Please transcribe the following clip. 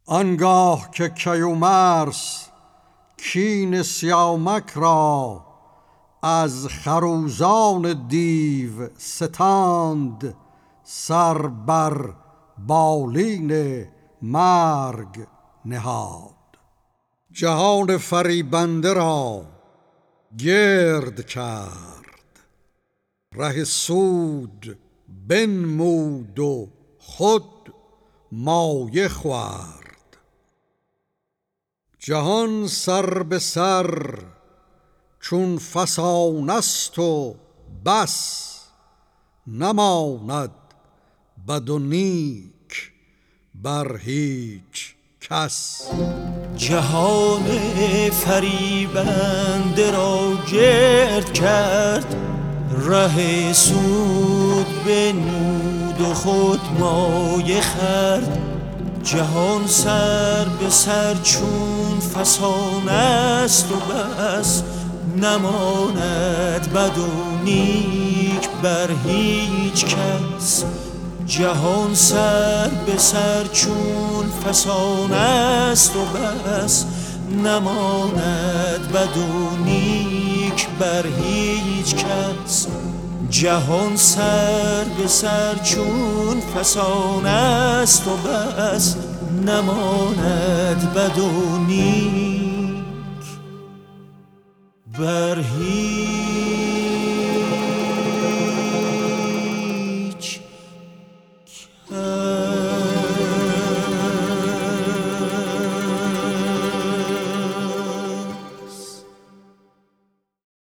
آنگاه که کیومرث کین سیامک را از خروزان دیو ستاند، سر بر بالین مرگ نهاد. جهان فریبنده را گرد کرد، ره سود بنمود و خود مایه خورد. جهان سر به سر چون فسانه است و بس، نماند بد و نیک بر هیچ کس. جهان فریبنده را گرد کرد، ره سود بنمود و خود مایه خورد. جهان سر به سر چون فسانه است و بس، نماند بد و نیک بر هیچ کس. جهان سر به سر چون فسانه است و بس، نماند بد و نیک بر هیچ کس. جهان سر به سر چون فسانه است و بس، نماند بد و نیک بر هیچ